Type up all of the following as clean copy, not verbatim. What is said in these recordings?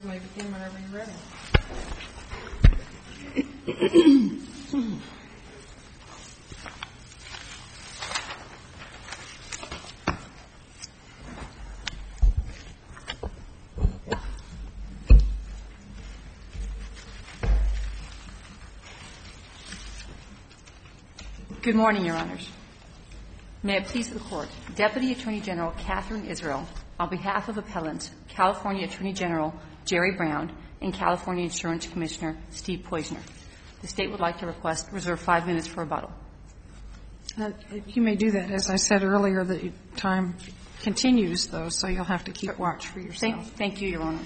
You may begin whenever you're ready. Good morning, Your Honors. May it please the Court, Deputy Attorney General Catherine Israel, on behalf of appellants California Attorney General Jerry Brown and California Insurance Commissioner Steve Poizner. The State would like to reserve 5 minutes for rebuttal. You may do that. As I said earlier, the time continues, though, so you'll have to keep watch for yourself. Thank you, Your Honor.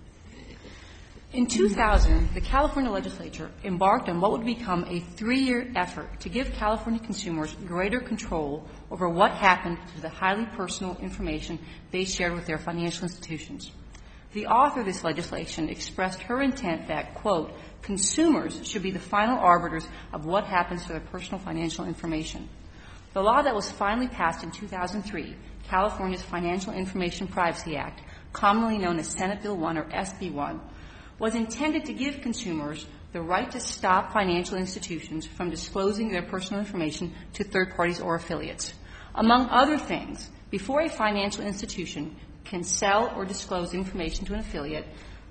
In 2000, the California legislature embarked on what would become a 3-year effort to give California consumers greater control over what happened to the highly personal information they shared with their financial institutions. The author of this legislation expressed her intent that, quote, consumers should be the final arbiters of what happens to their personal financial information. The law that was finally passed in 2003, California's Financial Information Privacy Act, commonly known as Senate Bill 1 or SB 1, was intended to give consumers the right to stop financial institutions from disclosing their personal information to third parties or affiliates. Among other things, before a financial institution can sell or disclose information to an affiliate,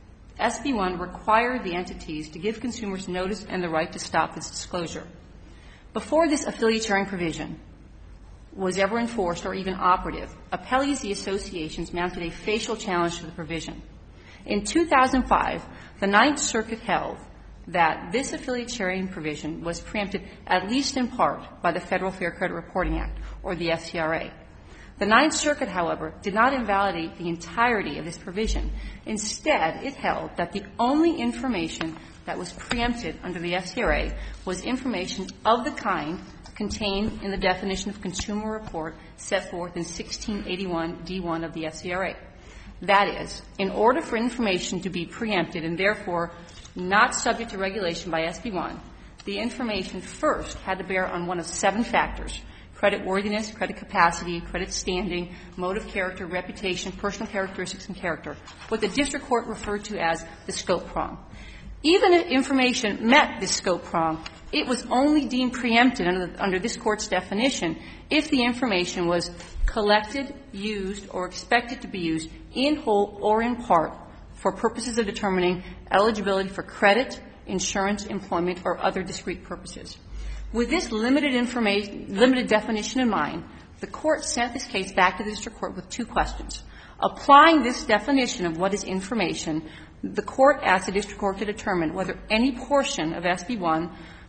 SB 1 required the entities to give consumers notice and the right to stop this disclosure. Before this affiliate sharing provision was ever enforced or even operative, appellees, the associations, mounted a facial challenge to the provision. In 2005, the Ninth Circuit held that this affiliate sharing provision was preempted at least in part by the Federal Fair Credit Reporting Act, or the FCRA. The Ninth Circuit, however, did not invalidate the entirety of this provision. Instead, it held that the only information that was preempted under the FCRA was information of the kind contained in the definition of consumer report set forth in 1681 D1 of the FCRA. That is, in order for information to be preempted and therefore not subject to regulation by SB 1, the information first had to bear on one of 7 factors: credit worthiness, credit capacity, credit standing, mode of character, reputation, personal characteristics, and character, what the district court referred to as the scope prong. Even if information met this scope prong, it was only deemed preempted under this Court's definition if the information was collected, used, or expected to be used in whole or in part for purposes of determining eligibility for credit, insurance, employment, or other discrete purposes. With this limited definition in mind, the Court sent this case back to the district court with 2 questions. Applying this definition of what is information, the Court asked the district court to determine whether any portion of SB 1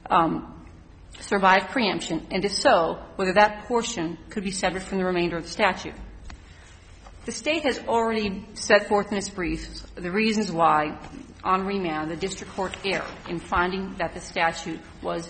survived preemption, and if so, whether that portion could be severed from the remainder of the statute. The State has already set forth in its briefs the reasons why, on remand, the district court erred in finding that the statute was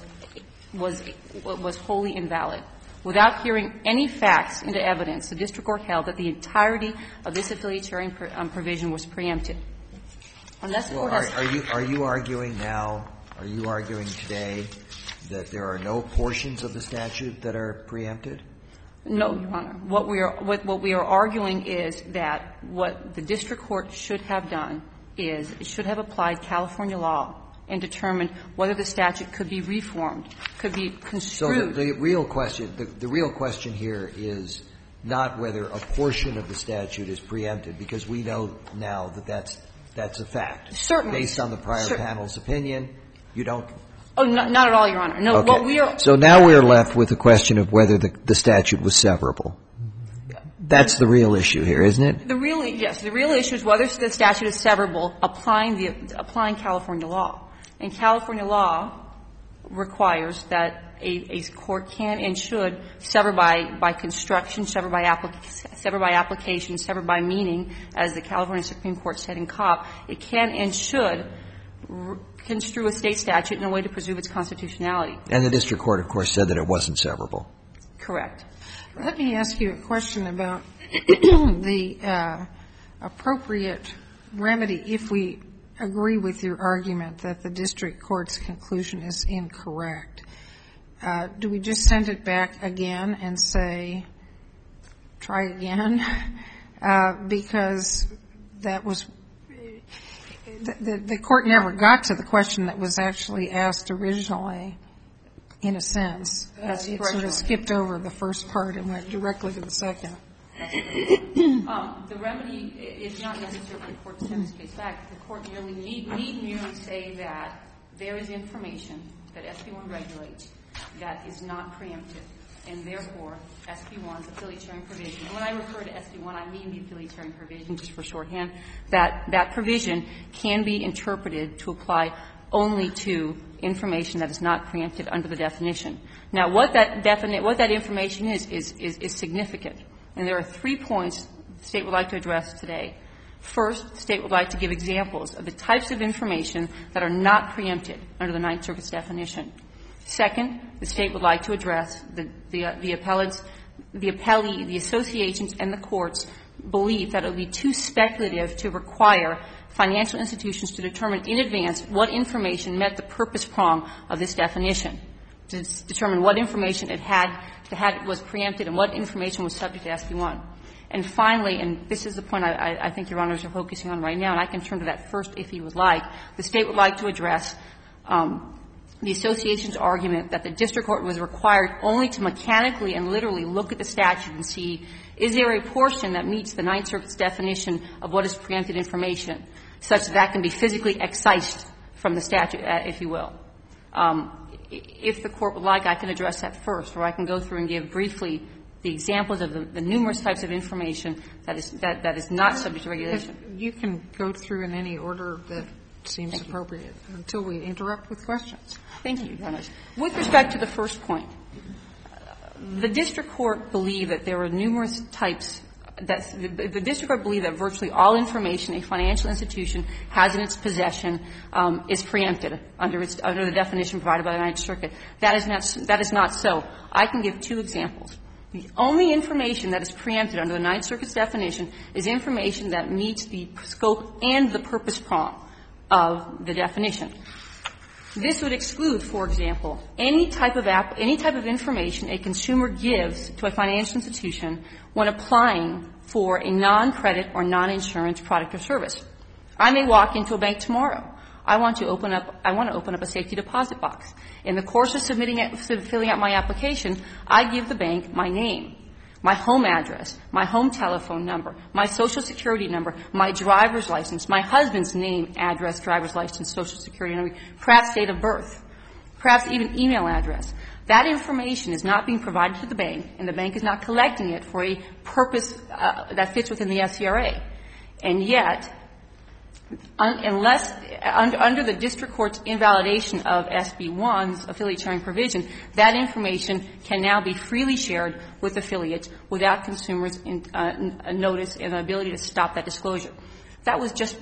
wholly invalid. Without hearing any facts into evidence, the district court held that the entirety of this affiliate sharing provision was preempted. Unless the Court has Are you arguing now, are you arguing today that there are no portions of the statute that are preempted? No, Your Honor. What we are arguing is that what the district court should have done is it should have applied California law and determined whether the statute could be reformed, could be construed. So the real question here is not whether a portion of the statute is preempted, because we know now that that's a fact. Certainly. Based on the prior panel's opinion, you don't. Oh, not at all, Your Honor. No, okay. What we are. So now we're left with the question of whether the statute was severable. That's the real issue here, isn't it? The real issue is whether the statute is severable applying California law. And California law requires that a court can and should sever by construction, sever by application, sever by meaning, as the California Supreme Court said in Cobb. It can and should construe a State statute in a way to preserve its constitutionality. And the district court, of course, said that it wasn't severable. Correct. Let me ask you a question about the appropriate remedy if we agree with your argument that the district court's conclusion is incorrect. Do we just send it back again and say, try again? Because that was the Court never got to the question that was actually asked originally, in a sense. It sort of skipped over the first part and went directly to the second. The remedy is not necessary for the Court to send this case back. The Court need merely say that there is information that SB1 regulates that is not preempted, and therefore SB1's affiliate sharing provision. And when I refer to SB1, I mean the affiliate sharing provision, just for shorthand, that provision can be interpreted to apply only to information that is not preempted under the definition. Now, what that information is significant. And there are 3 points the State would like to address today. First, the State would like to give examples of the types of information that are not preempted under the Ninth Circuit's definition. Second, the State would like to address the appellants, the appellee, the associations, and the courts believe that it would be too speculative to require financial institutions to determine in advance what information met the purpose prong of this definition, to determine what information it had was preempted and what information was subject to SB1. And finally, and this is the point I think Your Honors are focusing on right now, and I can turn to that first if you would like, the State would like to address the association's argument that the district court was required only to mechanically and literally look at the statute and see, is there a portion that meets the Ninth Circuit's definition of what is preempted information, such that can be physically excised from the statute, if you will. If the Court would like, I can address that first, or I can go through and give briefly the examples of the numerous types of information that is not subject to regulation. You can go through in any order that seems appropriate until we interrupt with questions. Thank you, Your Honors. With respect to the first point, the district court believed that there were numerous types that the district court believed that virtually all information a financial institution has in its possession is preempted under the definition provided by the Ninth Circuit. That is not so. I can give 2 examples. The only information that is preempted under the Ninth Circuit's definition is information that meets the scope and the purpose prong of the definition. This would exclude, for example, any type of information a consumer gives to a financial institution when applying for a non-credit or non-insurance product or service. I may walk into a bank tomorrow. I want to open up a safety deposit box. In the course of filling out my application, I give the bank my name, my home address, my home telephone number, my Social Security number, my driver's license, my husband's name, address, driver's license, Social Security number, perhaps date of birth, perhaps even email address. That information is not being provided to the bank, and the bank is not collecting it for a purpose that fits within the FCRA. And yet, unless under the district court's invalidation of SB1's affiliate sharing provision, that information can now be freely shared with affiliates without consumers' notice and the ability to stop that disclosure. That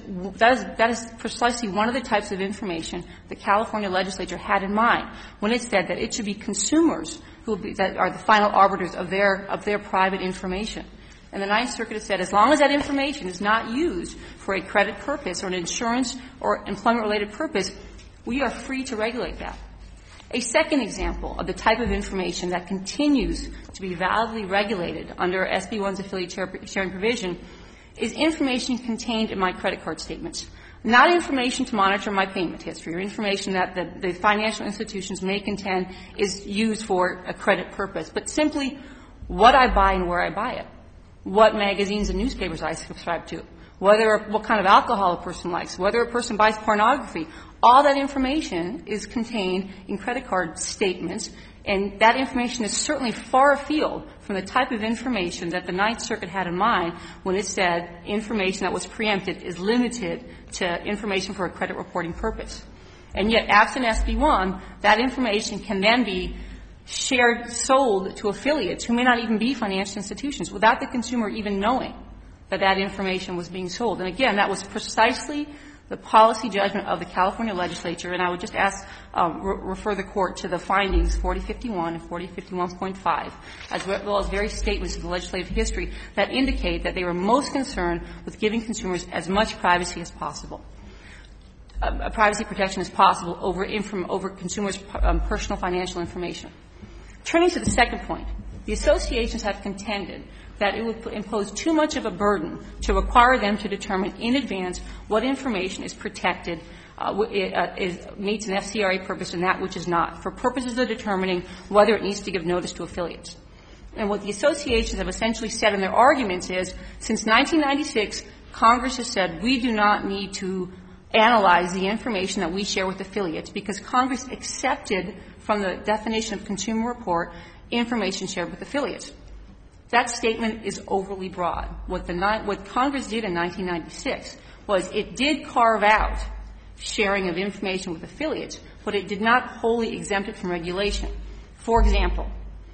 is precisely one of the types of information the California legislature had in mind when it said that it should be consumers that are the final arbiters of their private information. And the Ninth Circuit has said as long as that information is not used for a credit purpose or an insurance or employment-related purpose, we are free to regulate that. A second example of the type of information that continues to be validly regulated under SB1's affiliate sharing provision is information contained in my credit card statements, not information to monitor my payment history or information that the financial institutions may contend is used for a credit purpose, but simply what I buy and where I buy it, what magazines and newspapers I subscribe to, what kind of alcohol a person likes, whether a person buys pornography. All that information is contained in credit card statements, and that information is certainly far afield from the type of information that the Ninth Circuit had in mind when it said information that was preempted is limited to information for a credit reporting purpose. And yet, absent SB1, that information can then be shared, sold to affiliates who may not even be financial institutions without the consumer even knowing that that information was being sold. And again, that was precisely the policy judgment of the California legislature, and I would just refer the Court to the findings 4051 and 4051.5, as well as various statements of the legislative history that indicate that they were most concerned with giving consumers as much privacy as possible, privacy protection as possible over consumers' personal financial information. Turning to the second point, the associations have contended that it would impose too much of a burden to require them to determine in advance what information is protected, meets an FCRA purpose and that which is not, for purposes of determining whether it needs to give notice to affiliates. And what the associations have essentially said in their arguments is, since 1996, Congress has said we do not need to analyze the information that we share with affiliates because Congress accepted from the definition of consumer report information shared with affiliates. That statement is overly broad. What Congress did in 1996 was it did carve out sharing of information with affiliates, but it did not wholly exempt it from regulation. For example,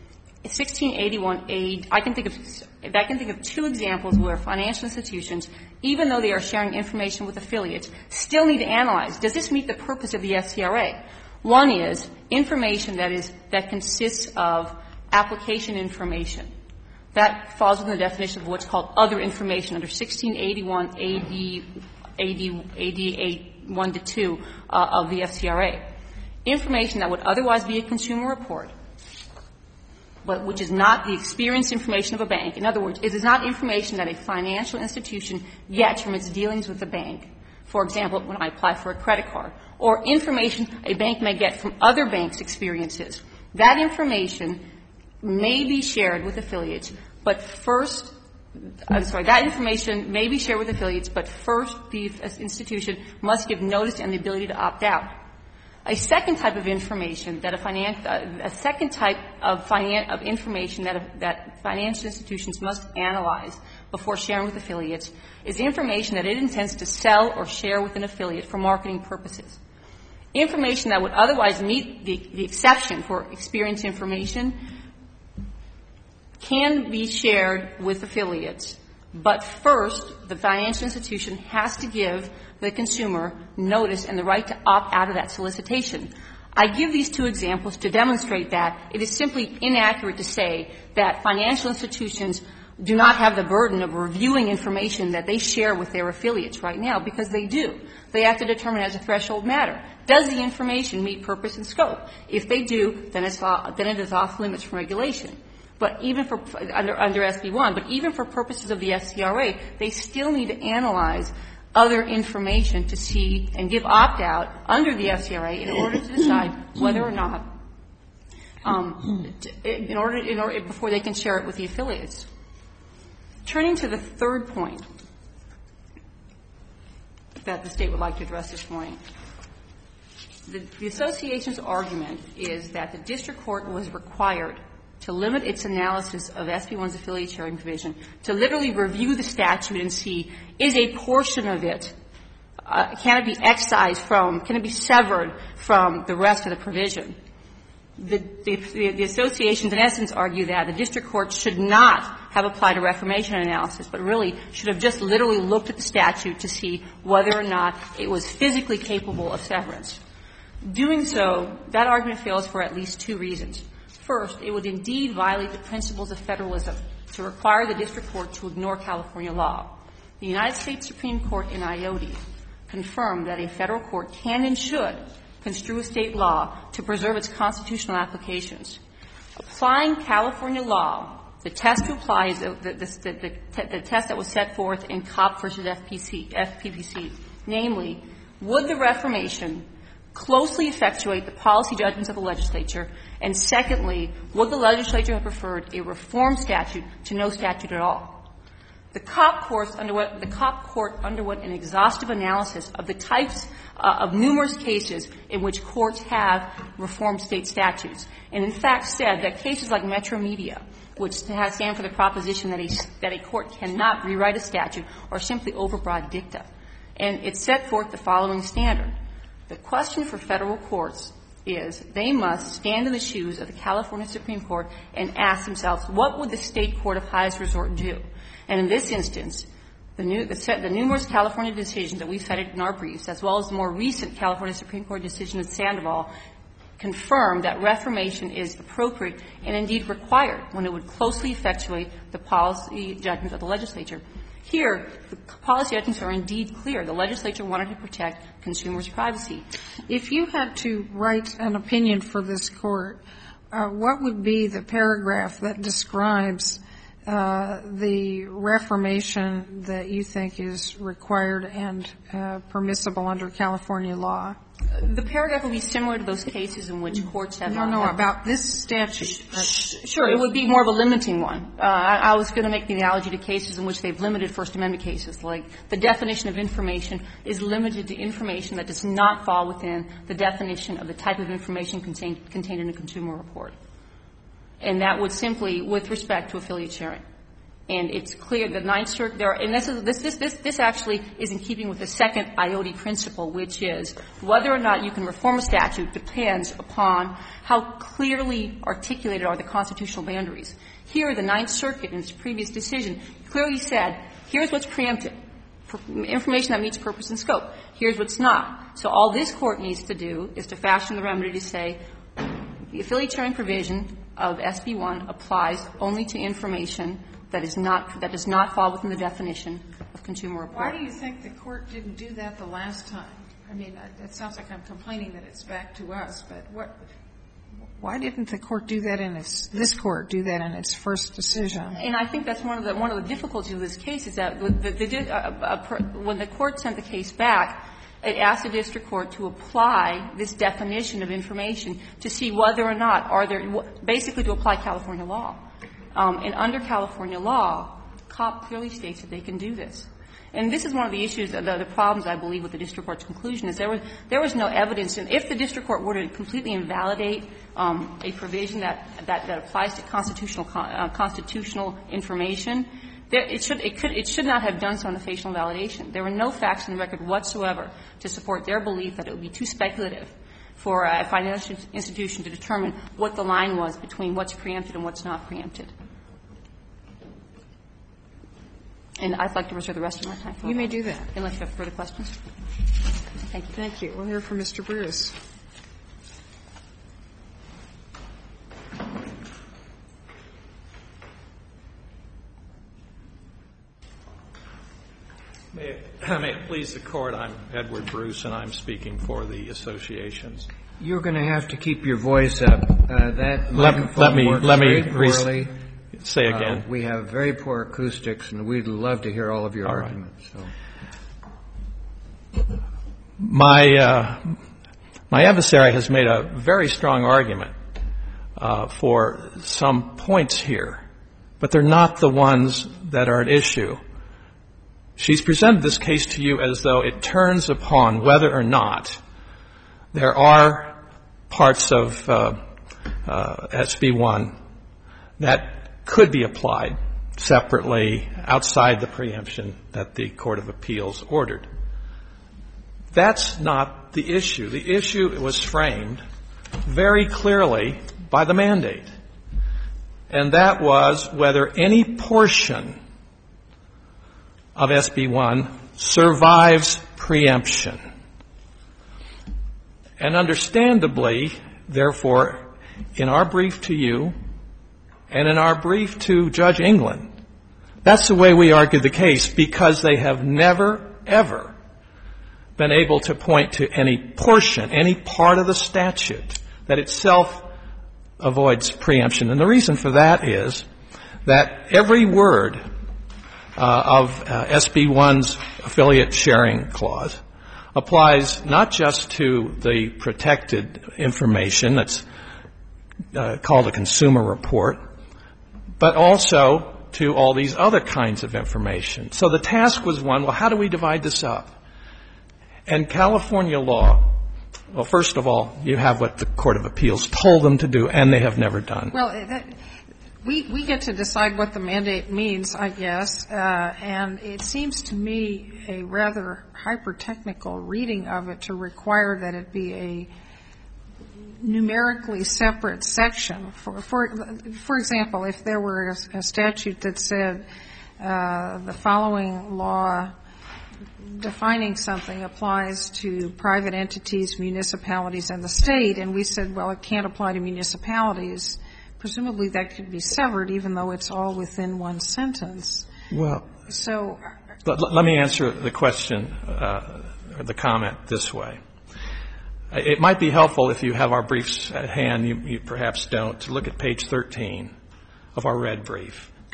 1681A, I can think of two examples where financial institutions, even though they are sharing information with affiliates, still need to analyze, does this meet the purpose of the FCRA? One is information that consists of application information. That falls within the definition of what's called other information under 1681 AD 1 to 2 of the FCRA. Information that would otherwise be a consumer report, but which is not the experience information of a bank. In other words, it is not information that a financial institution gets from its dealings with the bank. For example, when I apply for a credit card, or information a bank may get from other banks' experiences. That information may be shared with affiliates, but first that information may be shared with affiliates, but first the institution must give notice and the ability to opt out. A second type of information that information that financial institutions must analyze before sharing with affiliates is information that it intends to sell or share with an affiliate for marketing purposes. Information that would otherwise meet the exception for experience information can be shared with affiliates, but first the financial institution has to give the consumer notice and the right to opt out of that solicitation. I give these two examples to demonstrate that it is simply inaccurate to say that financial institutions do not have the burden of reviewing information that they share with their affiliates right now, because they do. They have to determine as a threshold matter, does the information meet purpose and scope? If they do, then it is off limits from regulation. But even for under SB 1, but even for purposes of the FCRA, they still need to analyze other information to see and give opt-out under the FCRA in order to decide whether or not, before they can share it with the affiliates. Turning to the third point that the State would like to address this morning, the Association's argument is that the district court was required to limit its analysis of SB 1's affiliate sharing provision to literally review the statute and see, is a portion of it, can it be excised from, can it be severed from the rest of the provision? The associations, in essence, argue that the district court should not have applied a reformation analysis, but really should have just literally looked at the statute to see whether or not it was physically capable of severance. Doing so, that argument fails for at least two reasons. First, it would indeed violate the principles of federalism to require the district court to ignore California law. The United States Supreme Court in IOTI confirmed that a federal court can and should construe a state law to preserve its constitutional applications. Applying California law, the test to apply is the test that was set forth in COP versus FPPC, namely, would the reformation closely effectuate the policy judgments of the legislature, and secondly, would the legislature have preferred a reform statute to no statute at all? The COP court underwent an exhaustive analysis of the types of numerous cases in which courts have reformed state statutes, and in fact said that cases like Metro Media, which stand for the proposition that a court cannot rewrite a statute, are simply overbroad dicta. And it set forth the following standard. The question for federal courts is they must stand in the shoes of the California Supreme Court and ask themselves, what would the state court of highest resort do? And in this instance, the numerous California decisions that we cited in our briefs, as well as the more recent California Supreme Court decision in Sandoval, confirm that reformation is appropriate and indeed required when it would closely effectuate the policy judgments of the legislature. Here, the policy judgments are indeed clear. The legislature wanted to protect consumers' privacy. If you had to write an opinion for this Court, what would be the paragraph that describes the reformation that you think is required and permissible under California law? The paragraph will be similar to those cases in which courts have not. No, about this statute. Sure. It would be more of a limiting one. I was going to make the analogy to cases in which they've limited First Amendment cases, like the definition of information is limited to information that does not fall within the definition of the type of information contained in a consumer report. And that would simply, with respect to affiliate sharing. And it's clear that Ninth Circuit, and this actually is in keeping with the second IOTI principle, which is whether or not you can reform a statute depends upon how clearly articulated are the constitutional boundaries. Here, the Ninth Circuit, in its previous decision, clearly said, here's what's preempted, information that meets purpose and scope. Here's what's not. So all this Court needs to do is to fashion the remedy to say the affiliate sharing provision of SB 1 applies only to information that does not fall within the definition of consumer report. Why do you think the Court didn't do that the last time? I mean, it sounds like I'm complaining that it's back to us, but why didn't the Court do that this Court do that in its first decision? And I think that's one of the difficulties of this case is that when the Court sent the case back, it asked the district court to apply this definition of information to see whether or not basically to apply California law. And under California law, COP clearly states that they can do this. And this is one of the issues, the problems, I believe, with the district court's conclusion is there was no evidence. And if the district court were to completely invalidate a provision that applies to constitutional information, it should not have done so on a facial invalidation. There were no facts in the record whatsoever to support their belief that it would be too speculative for a financial institution to determine what the line was between what's preempted and what's not preempted. And I'd like to reserve the rest of my time for You may do that. Unless you have further questions. Thank you. Thank you. We'll hear from Mr. Bruce. May it please the Court, I'm Edward Bruce, and I'm speaking for the associations. You're going to have to keep your voice up. That microphone works very poorly. Say again. We have very poor acoustics, and we'd love to hear all of your arguments. So. My adversary has made a very strong argument for some points here, but they're not the ones that are at issue. She's presented this case to you as though it turns upon whether or not there are parts of SB 1 that could be applied separately outside the preemption that the Court of Appeals ordered. That's not the issue. The issue was framed very clearly by the mandate, and that was whether any portion of SB 1 survives preemption. And understandably, therefore, in our brief to you and in our brief to Judge England, that's the way we argued the case, because they have never, ever been able to point to any portion, any part of the statute that itself avoids preemption. And the reason for that is that every word of SB 1's affiliate sharing clause applies not just to the protected information that's called a consumer report, but also to all these other kinds of information. So the task was one, well, how do we divide this up? And California law, well, first of all, you have what the Court of Appeals told them to do, and they have never done. Well, we get to decide what the mandate means, I guess, and it seems to me a rather hyper-technical reading of it to require that it be a numerically separate section. For example, if there were a statute that said the following law defining something applies to private entities, municipalities, and the state, and we said, well, it can't apply to municipalities, presumably that could be severed even though it's all within one sentence. Well, so let me answer the question or the comment this way. It might be helpful if you have our briefs at hand, you perhaps don't, to look at page 13 of our red brief,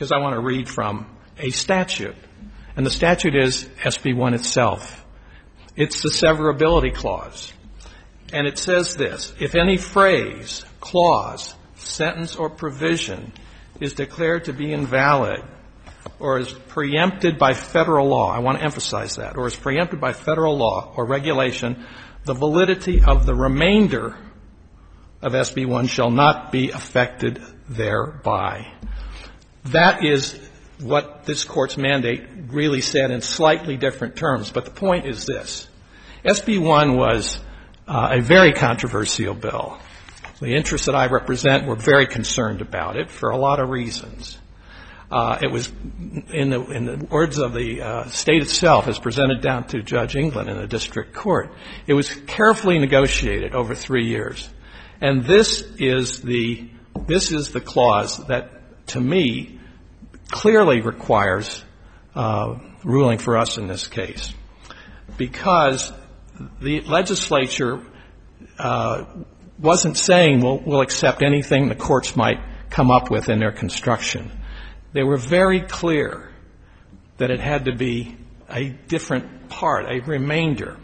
because I want to read from a statute. And the statute is SB 1 itself. It's the severability clause. And it says this: if any phrase, clause, sentence, or provision is declared to be invalid or is preempted by federal law, I want to emphasize that, or is preempted by federal law or regulation, the validity of the remainder of SB 1 shall not be affected thereby. That is what this Court's mandate really said in slightly different terms. But the point is this. SB 1 was a very controversial bill. The interests that I represent were very concerned about it for a lot of reasons. It was, in the words of the state itself, as presented down to Judge England in the district court, it was carefully negotiated over 3 years. And this is the clause that, to me, clearly requires ruling for us in this case, because the legislature wasn't saying we'll accept anything the courts might come up with in their construction. They were very clear that it had to be a different part, a remainder.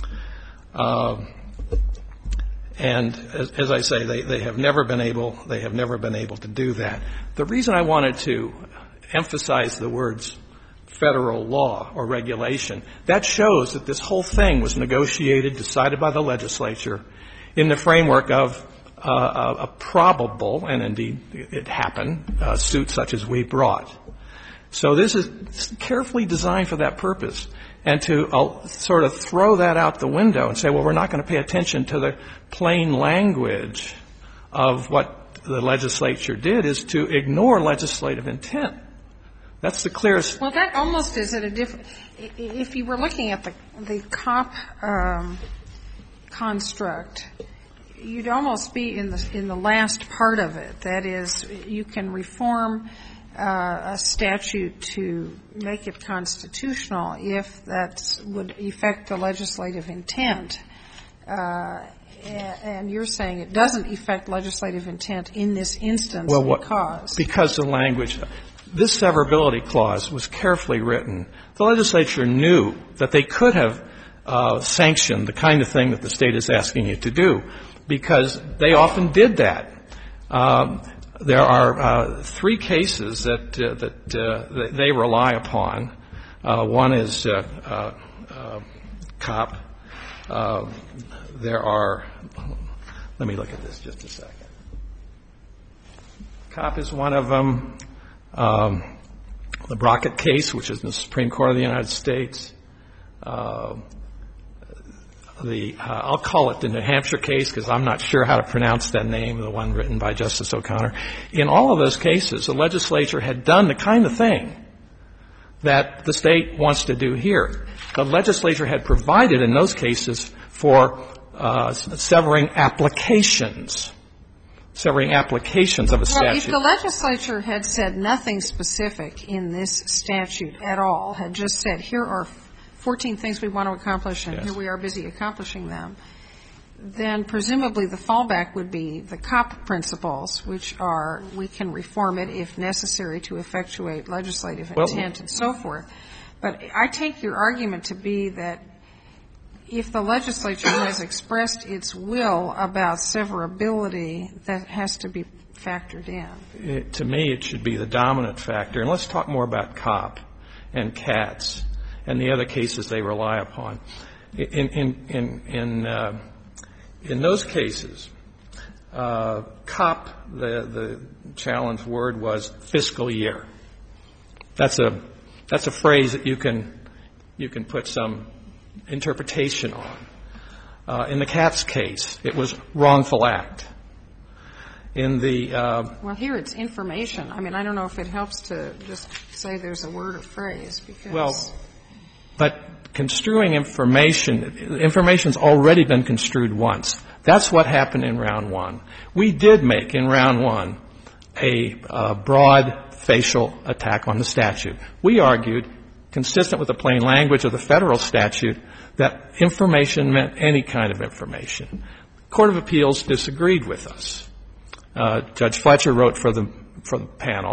And as I say, they have never been able to do that. The reason I wanted to emphasize the words federal law or regulation, that shows that this whole thing was negotiated, decided by the legislature in the framework of a probable, and indeed it happened, suit such as we brought. So this is carefully designed for that purpose. And to sort of throw that out the window and say, well, we're not going to pay attention to the plain language of what the legislature did, is to ignore legislative intent. That's the clearest. Well, that almost is at a different – if you were looking at the COP construct, you'd almost be in the last part of it. That is, you can reform a statute to make it constitutional if that would affect the legislative intent. And you're saying it doesn't affect legislative intent in this instance because the language – this severability clause was carefully written. The legislature knew that they could have sanctioned the kind of thing that the state is asking you to do, because they often did that. There are 3 cases that they rely upon. One is COP. There are – let me look at this just a second. COP is one of them. The Brockett case, which is in the Supreme Court of the United States. I'll call it the New Hampshire case because I'm not sure how to pronounce that name, the one written by Justice O'Connor. In all of those cases, the legislature had done the kind of thing that the state wants to do here. The legislature had provided in those cases for severing applications of a statute. Well, if the legislature had said nothing specific in this statute at all, had just said, here are 14 things we want to accomplish, and here we are busy accomplishing them, then presumably the fallback would be the COP principles, which are we can reform it if necessary to effectuate legislative intent and so forth. But I take your argument to be that if the legislature has expressed its will about severability, that has to be factored in. To me, it should be the dominant factor. And let's talk more about COP and CATS and the other cases they rely upon. In those cases, COP, the challenge word was fiscal year. That's a phrase that you can put some interpretation on. In the CATS case, it was wrongful act. In the well, here it's information. I mean, I don't know if it helps to just say there's a word or phrase because. But construing information's already been construed once. That's what happened in round one. We did make in round one a broad facial attack on the statute. We argued, consistent with the plain language of the federal statute, that information meant any kind of information. The Court of Appeals disagreed with us. Judge Fletcher wrote for the panel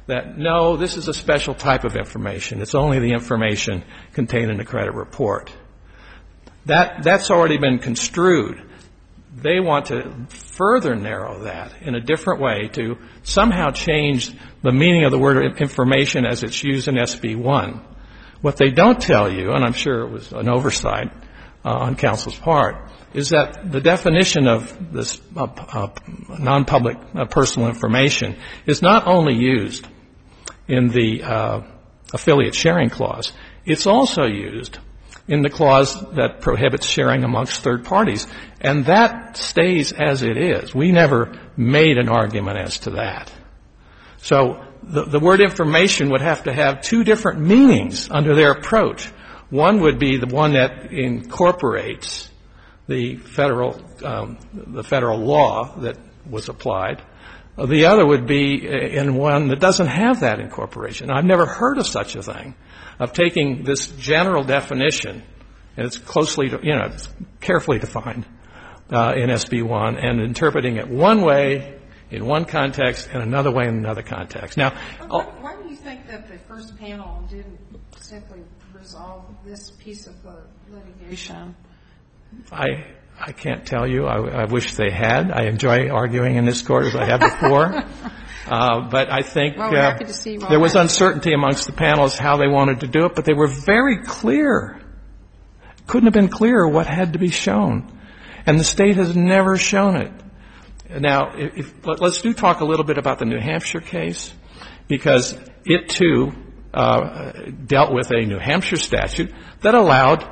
that, no, this is a special type of information. It's only the information contained in the credit report. That's already been construed. They want to further narrow that in a different way to somehow change the meaning of the word information as it's used in SB 1. What they don't tell you, and I'm sure it was an oversight on counsel's part, is that the definition of this non-public personal information is not only used in the affiliate sharing clause, it's also used in the clause that prohibits sharing amongst third parties. And that stays as it is. We never made an argument as to that. So the word information would have to have two different meanings under their approach. One would be the one that incorporates the federal law that was applied. The other would be in one that doesn't have that incorporation. I've never heard of such a thing, of taking this general definition, and it's closely, it's carefully defined in SB 1, and interpreting it one way in one context and another way in another context. Now, why do you think that the first panel didn't simply resolve this piece of the litigation? I can't tell you. I wish they had. I enjoy arguing in this court as I have before. But I think there was uncertainty amongst the panelists how they wanted to do it, but they were very clear. Couldn't have been clearer what had to be shown. And the state has never shown it. Now, let's talk a little bit about the New Hampshire case, because it, too, dealt with a New Hampshire statute that allowed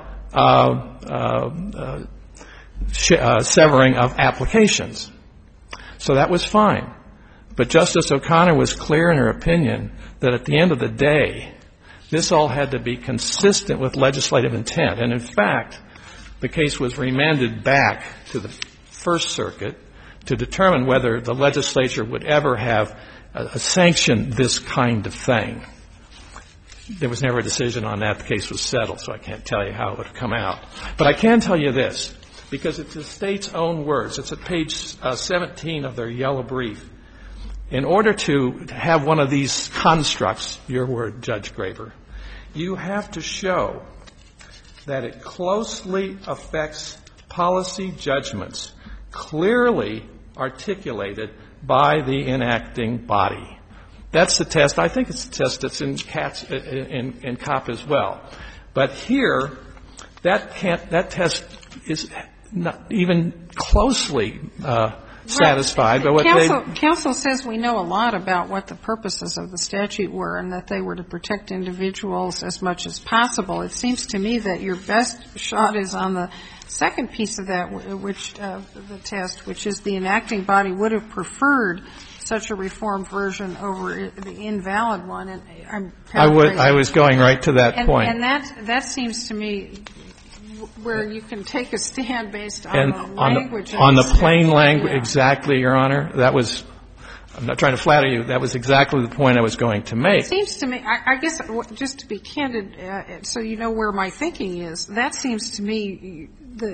severing of applications. So that was fine. But Justice O'Connor was clear in her opinion that at the end of the day, this all had to be consistent with legislative intent. And in fact, the case was remanded back to the First Circuit to determine whether the legislature would ever have sanctioned this kind of thing. There was never a decision on that. The case was settled, so I can't tell you how it would have come out. But I can tell you this, because it's the state's own words. It's at page 17 of their yellow brief. In order to have one of these constructs, your word, Judge Graber, you have to show that it closely affects policy judgments clearly articulated by the enacting body. That's the test. I think it's the test that's in COP as well. But here, that test is not even closely satisfied by what Counsel says we know a lot about what the purposes of the statute were and that they were to protect individuals as much as possible. It seems to me that your best shot is on the second piece of that, which the test, which is the enacting body would have preferred such a reformed version over the invalid one. And I'm paraphrasing. I was going right to that point. And that seems to me where you can take a stand based on the language. On the plain language, exactly, Your Honor. That was, I'm not trying to flatter you, that was exactly the point I was going to make. It seems to me, I guess, just to be candid, so you know where my thinking is, that seems to me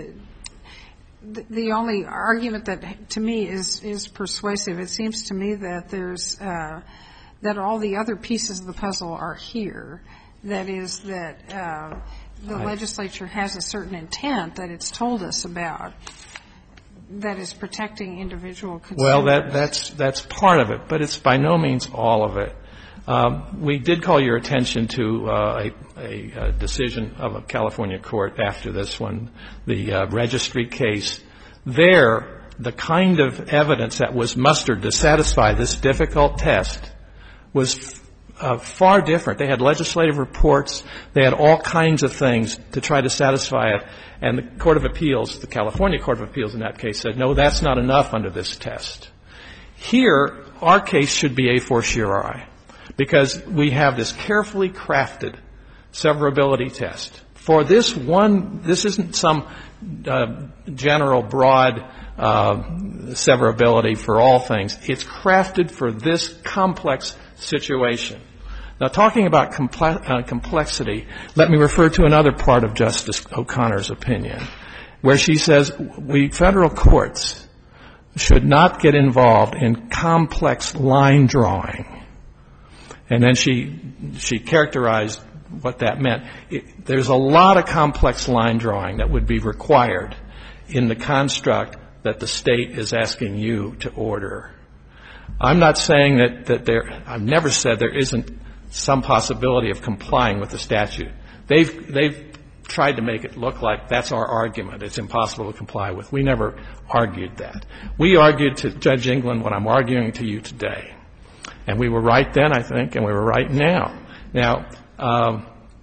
the only argument that to me is persuasive. It seems to me that there's that all the other pieces of the puzzle are here. That is that the legislature has a certain intent that it's told us about that is protecting individual consumers. Well, that's part of it, but it's by no means all of it. We did call your attention to a decision of a California court after this one, the registry case. There, the kind of evidence that was mustered to satisfy this difficult test was far different. They had legislative reports. They had all kinds of things to try to satisfy it. And the Court of Appeals, the California Court of Appeals in that case, said, no, that's not enough under this test. Here, our case should be a fortiori, because we have this carefully crafted severability test. For this one, this isn't some general broad severability for all things. It's crafted for this complex situation. Now, talking about complexity, let me refer to another part of Justice O'Connor's opinion, where she says we federal courts should not get involved in complex line drawing. And then she characterized what that meant. There's a lot of complex line drawing that would be required in the construct that the state is asking you to order. I'm not saying that I've never said there isn't some possibility of complying with the statute. They've tried to make it look like that's our argument. It's impossible to comply with. We never argued that. We argued to Judge England what I'm arguing to you today. And we were right then, I think, and we were right now. Now, I'm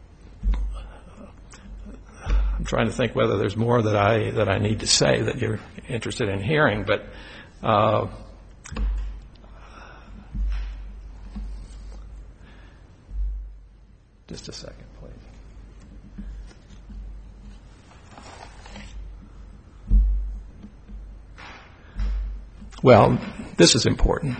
trying to think whether there's more that I need to say that you're interested in hearing, but just a second, please. Well, this is important.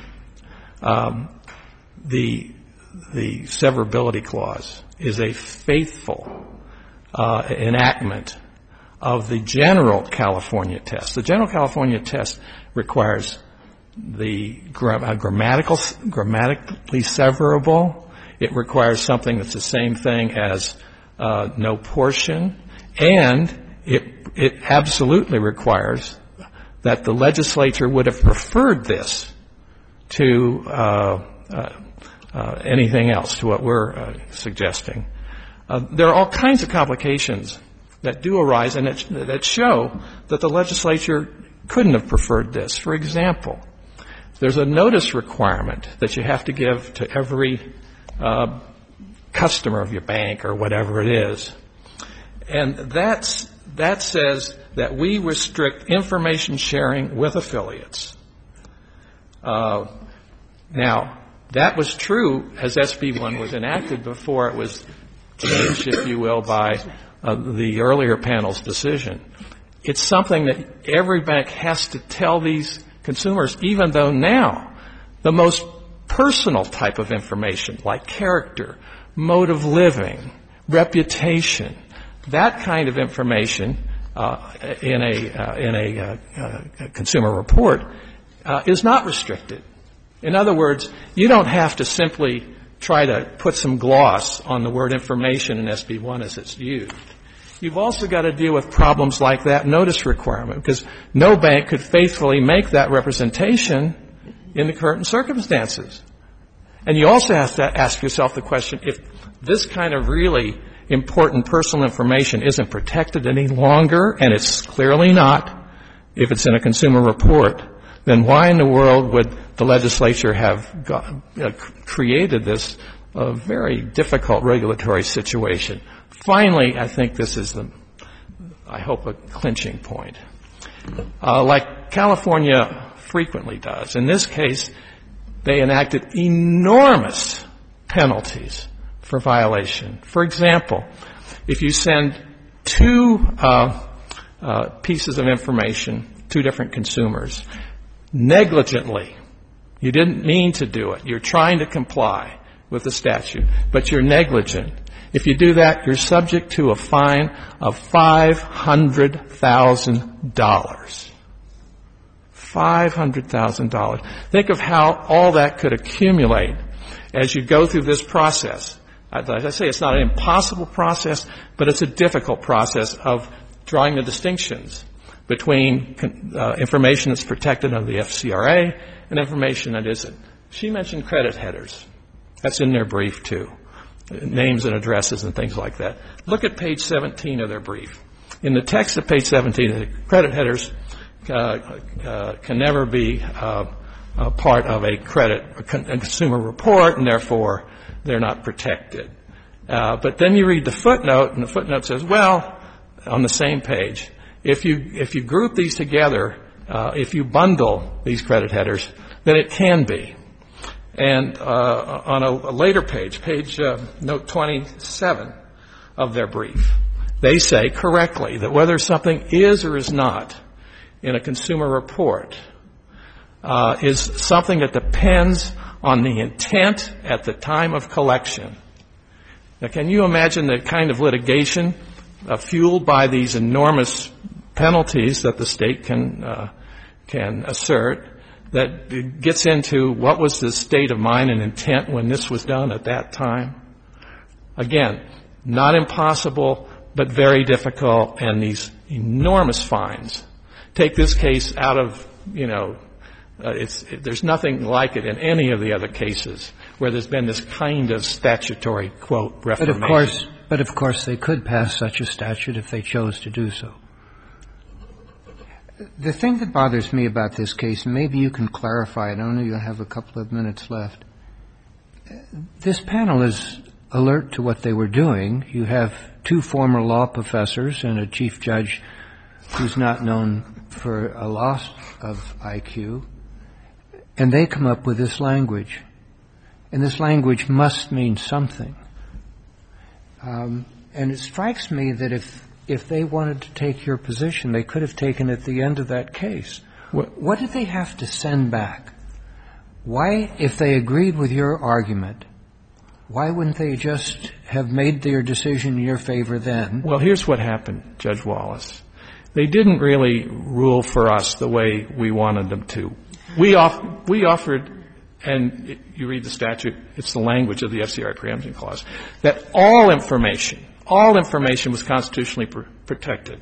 The severability clause is a faithful enactment of the general California test. The general California test requires the grammatically severable. It requires something that's the same thing as no portion, and it absolutely requires that the legislature would have preferred this to anything else, to what we're suggesting. There are all kinds of complications that do arise and that show that the legislature couldn't have preferred this. For example, there's a notice requirement that you have to give to every customer of your bank or whatever it is. And that says that we restrict information sharing with affiliates. Now, that was true as SB 1 was enacted before it was changed, if you will, by the earlier panel's decision. It's something that every bank has to tell these consumers, even though now the most personal type of information, like character, mode of living, reputation, that kind of information in a consumer report is not restricted. In other words, you don't have to simply try to put some gloss on the word information in SB 1 as it's used. You've also got to deal with problems like that notice requirement, because no bank could faithfully make that representation in the current circumstances. And you also have to ask yourself the question, if this kind of really important personal information isn't protected any longer, and it's clearly not if it's in a consumer report, then why in the world would the legislature have created this very difficult regulatory situation? Finally, I think this is I hope, a clinching point. Like California frequently does, in this case, they enacted enormous penalties for violation. For example, if you send two pieces of information, two different consumers, negligently, you didn't mean to do it, you're trying to comply with the statute, but you're negligent. If you do that, you're subject to a fine of $500,000. $500,000. Think of how all that could accumulate as you go through this process. As I say, it's not an impossible process, but it's a difficult process of drawing the distinctions between information that's protected under the FCRA and information that isn't. She mentioned credit headers. That's in their brief, too. Names and addresses and things like that. Look at page 17 of their brief. In the text of page 17, the credit headers can never be a part of a consumer report, and therefore they're not protected. But then you read the footnote, and the footnote says, well, on the same page, if you group these together, if you bundle these credit headers, then it can be. And on a later page, note 27 of their brief, they say correctly that whether something is or is not in a consumer report is something that depends on the intent at the time of collection. Now, can you imagine the kind of litigation fueled by these enormous penalties that the state can assert that gets into what was the state of mind and intent when this was done at that time. Again, not impossible, but very difficult, and these enormous fines take this case out of, there's nothing like it in any of the other cases where there's been this kind of statutory, quote, reformation. But of course, they could pass such a statute if they chose to do so. The thing that bothers me about this case, and maybe you can clarify it, I know you have a couple of minutes left. This panel is alert to what they were doing. You have 2 former law professors and a chief judge who's not known for a loss of IQ, and they come up with this language. And this language must mean something. And it strikes me that if they wanted to take your position, they could have taken it at the end of that case. What did they have to send back? Why, if they agreed with your argument, why wouldn't they just have made their decision in your favor then? Well, here's what happened, Judge Wallace. They didn't really rule for us the way we wanted them to. We offered, and you read the statute, it's the language of the FCRA preemption clause, that all information was constitutionally protected.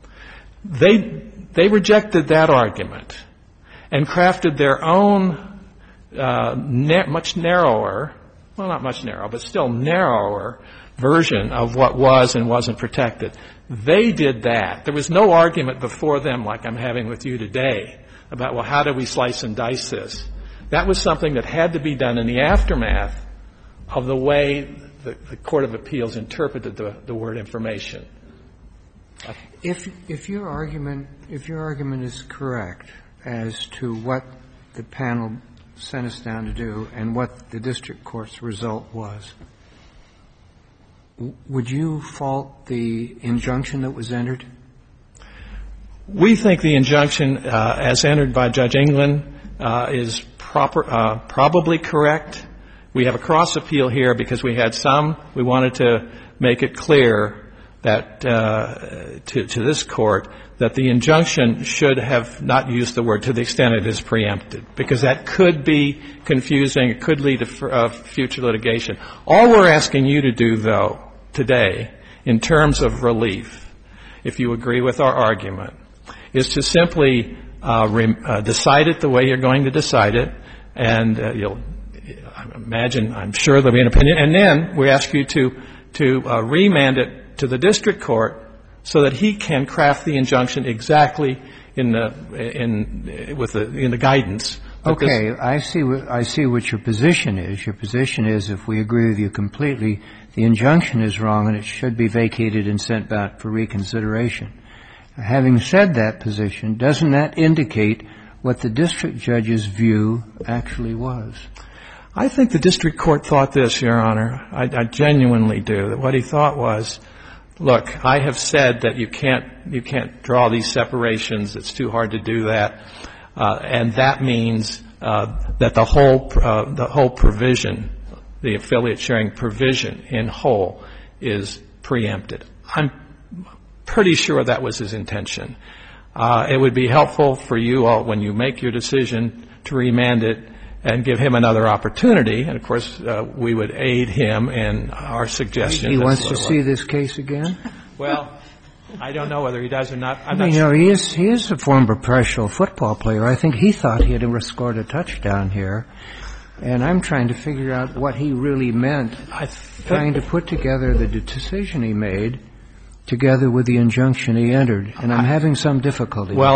They rejected that argument and crafted their own much narrower, well, not much narrower, but still narrower version of what was and wasn't protected. They did that. There was no argument before them like I'm having with you today about, well, how do we slice and dice this? That was something that had to be done in the aftermath of the way the Court of Appeals interpreted the word information. If your argument is correct as to what the panel sent us down to do and what the district court's result was, would you fault the injunction that was entered? We think the injunction as entered by Judge England is probably correct. We have a cross appeal here because we wanted to make it clear that to this court that the injunction should have not used the word to the extent it is preempted, because that could be confusing. It could lead to future litigation. All we're asking you to do, though, today, in terms of relief, if you agree with our argument, is to simply decide it the way you're going to decide it, and you'll imagine, I'm sure there'll be an opinion, and then we ask you to remand it to the district court so that he can craft the injunction exactly in the guidance. Okay, I see what your position is. Your position is, if we agree with you completely, the injunction is wrong and it should be vacated and sent back for reconsideration. Having said that position, doesn't that indicate what the district judge's view actually was? I think the district court thought this, Your Honor. I genuinely do. That what he thought was, look, I have said that you can't draw these separations. It's too hard to do that. And that means that the whole provision, the affiliate sharing provision in whole, is preempted. I'm pretty sure that was his intention. It would be helpful for you all, when you make your decision, to remand it and give him another opportunity. And, of course, we would aid him in our suggestions. He wants to see this case again? Well, I don't know whether he does or not. He is a former professional football player. I think he thought he had scored a touchdown here. And I'm trying to figure out what he really meant, trying to put together the decision he made together with the injunction he entered. And I'm having some difficulty. Well,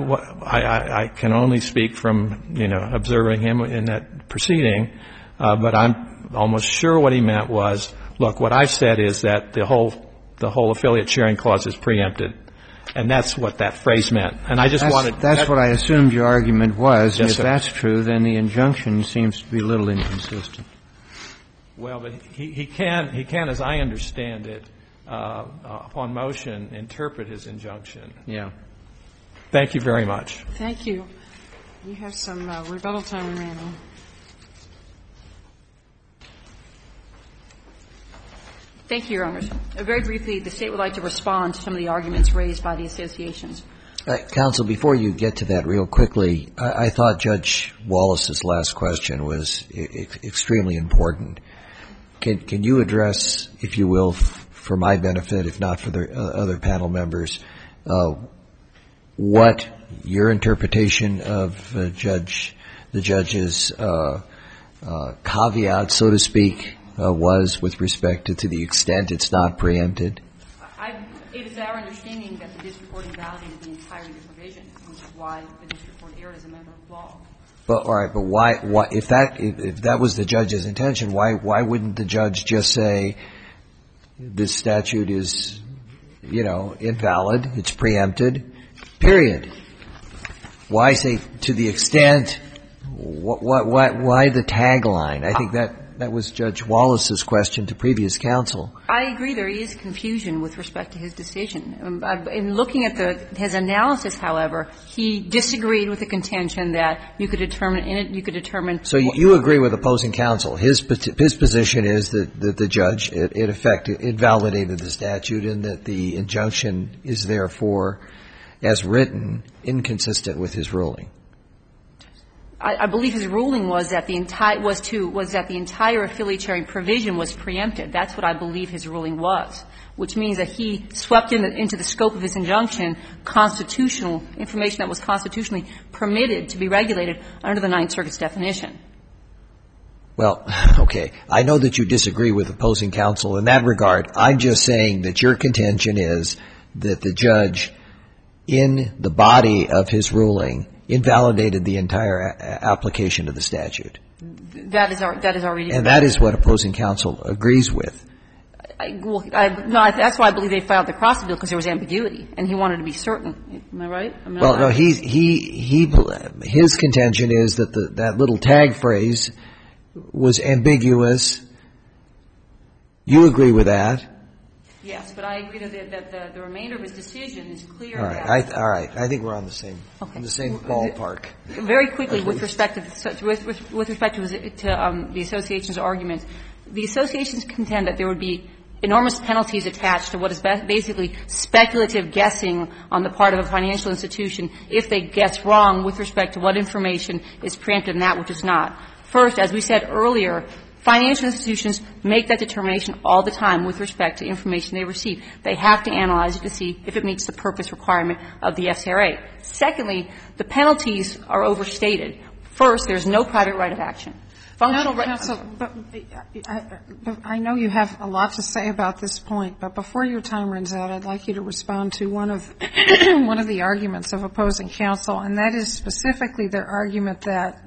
I can only speak from, observing him in that proceeding. But I'm almost sure what he meant was, look, what I've said is that the whole affiliate sharing clause is preempted. And that's what that phrase meant. And I just wanted... That's what I assumed your argument was. Yes, and if sir. that's true, then the injunction seems to be a little inconsistent. Well, but he can, as I understand it, upon motion, interpret his injunction. Yeah. Thank you very much. Thank you. You have some rebuttal time remaining. Thank you, Your Honors. Very briefly, the State would like to respond to some of the arguments raised by the associations. Counsel, before you get to that real quickly, I thought Judge Wallace's last question was extremely important. Can you address, if you will, for my benefit, if not for the other panel members, what your interpretation of the judge's caveat, so to speak, was with respect to the extent it's not preempted? It is our understanding that the district court invalidated the entirety of the provision, which is why the district court erred as a matter of law. But all right, but why if that was the judge's intention, why wouldn't the judge just say this statute is, invalid, it's preempted, period? Why say to the extent? Why the tagline? I think that was Judge Wallace's question to previous counsel. I agree there is confusion with respect to his decision. In looking at his analysis, however, he disagreed with the contention that you could determine. So you agree with opposing counsel. His position is that the judge, in effect, invalidated the statute and that the injunction is therefore, as written, inconsistent with his ruling. I believe his ruling was that the entire affiliate sharing provision was preempted. That's what I believe his ruling was, which means that he swept into the scope of his injunction constitutional information that was constitutionally permitted to be regulated under the Ninth Circuit's definition. Well, okay. I know that you disagree with opposing counsel in that regard. I'm just saying that your contention is that the judge, in the body of his ruling, invalidated the entire application of the statute. That is our reading. And that is what opposing counsel agrees with. That's why I believe they filed the cross appeal, because there was ambiguity, and he wanted to be certain. Am I right? Well, no, his contention is that that little tag phrase was ambiguous. You agree with that? Yes, but I agree that the remainder of his decision is clear. All right. I think we're on the same ballpark. Very quickly, with respect to the association's argument, the associations contend that there would be enormous penalties attached to what is basically speculative guessing on the part of a financial institution if they guess wrong with respect to what information is preempted and that which is not. First, as we said earlier, financial institutions make that determination all the time with respect to information they receive. They have to analyze it to see if it meets the purpose requirement of the FCRA. Secondly, the penalties are overstated. First, there's no private right of action. Counsel, but I know you have a lot to say about this point, but before your time runs out, I'd like you to respond to one of the arguments of opposing counsel, and that is specifically their argument that,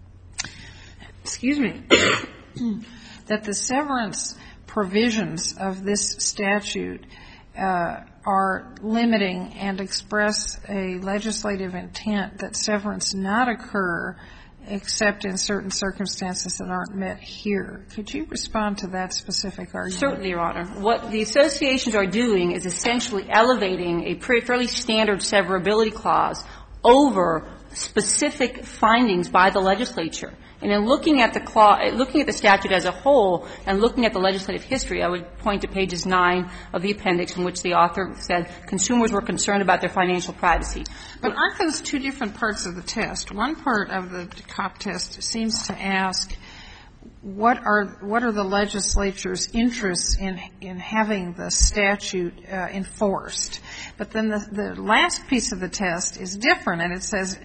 that the severance provisions of this statute are limiting and express a legislative intent that severance not occur except in certain circumstances that aren't met here. Could you respond to that specific argument? Certainly, Your Honor. What the associations are doing is essentially elevating a fairly standard severability clause over specific findings by the legislature. And in looking at the statute as a whole and looking at the legislative history, I would point to pages 9 of the appendix in which the author said consumers were concerned about their financial privacy. But aren't those two different parts of the test? One part of the COP test seems to ask what are the legislature's interests in having the statute enforced. But then the last piece of the test is different, and it says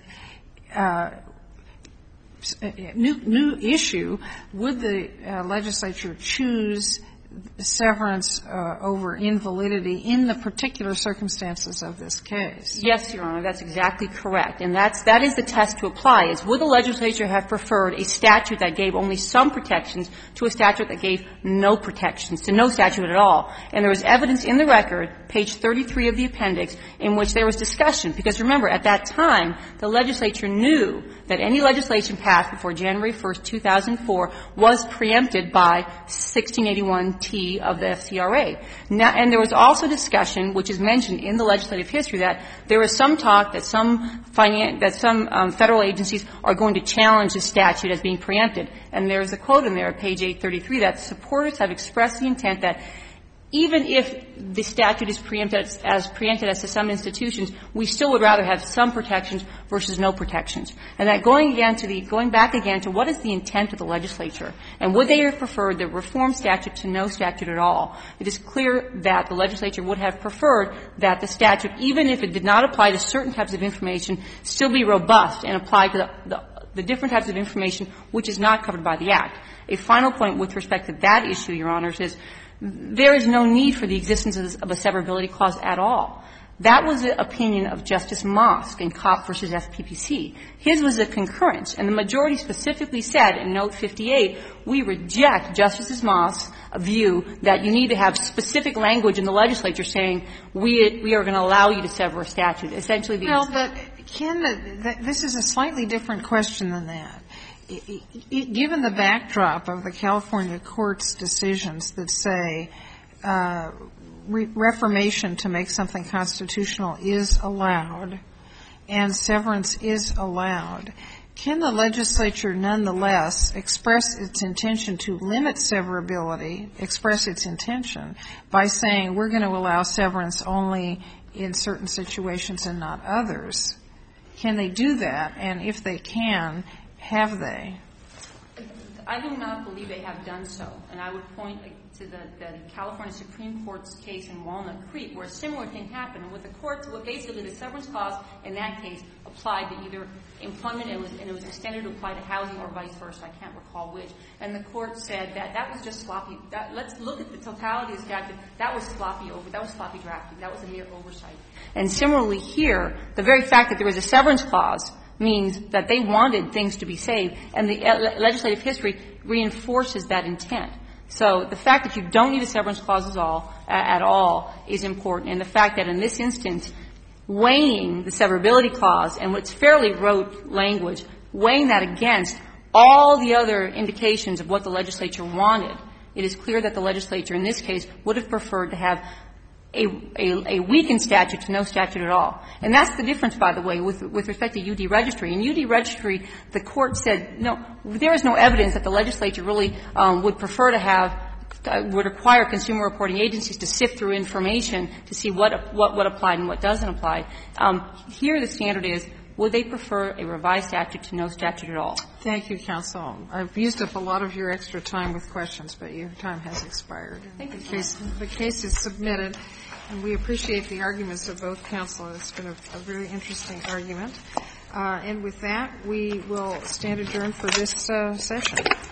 new issue, would the legislature choose severance over invalidity in the particular circumstances of this case? Yes, Your Honor, that's exactly correct. And that is the test to apply, is would the legislature have preferred a statute that gave only some protections to a statute that gave no protections, to no statute at all. And there was evidence in the record, page 33 of the appendix, in which there was discussion. Because remember, at that time, the legislature knew that any legislation passed before January 1st, 2004 was preempted by 1681T of the FCRA. Now, and there was also discussion, which is mentioned in the legislative history, that there was some talk that some federal agencies are going to challenge the statute as being preempted. And there's a quote in there at page 833 that supporters have expressed the intent that even if the statute is preempted as to some institutions, we still would rather have some protections versus no protections. And that going back again to what is the intent of the legislature, and would they have preferred the reform statute to no statute at all? It is clear that the legislature would have preferred that the statute, even if it did not apply to certain types of information, still be robust and apply to the different types of information which is not covered by the Act. A final point with respect to that issue, Your Honors, is there is no need for the existence of a severability clause at all. That was the opinion of Justice Mosk in Kopp v. FPPC. His was a concurrence, and the majority specifically said in Note 58, we reject Justice Mosk's view that you need to have specific language in the legislature saying we are going to allow you to sever a statute. Essentially, but this is a slightly different question than that. Given the backdrop of the California court's decisions that say reformation to make something constitutional is allowed and severance is allowed, can the legislature nonetheless express its intention to limit severability, express its intention by saying we're going to allow severance only in certain situations and not others? Can they do that? And if they can, have they? I do not believe they have done so. And I would point to the California Supreme Court's case in Walnut Creek where a similar thing happened. And with the courts, basically the severance clause in that case applied to either employment and it was extended to apply to housing or vice versa. I can't recall which. And the court said that was just sloppy. Let's look at the totality of the statute. That was sloppy drafting. That was a mere oversight. And similarly here, the very fact that there was a severance clause means that they wanted things to be saved, and the legislative history reinforces that intent. So the fact that you don't need a severance clause at all is important, and the fact that in this instance, weighing the severability clause and what's fairly rote language, weighing that against all the other indications of what the legislature wanted, it is clear that the legislature in this case would have preferred to have a weakened statute to no statute at all. And that's the difference, by the way, with respect to UD Registry. In UD Registry, the court said, no, there is no evidence that the legislature really would prefer to have, would require consumer reporting agencies to sift through information to see what applied and what doesn't apply. Here the standard is, would they prefer a revised statute to no statute at all? Thank you, counsel. I've used up a lot of your extra time with questions, but your time has expired. Thank you. The case is submitted, and we appreciate the arguments of both counsel. It's been a very interesting argument. And with that, we will stand adjourned for this session.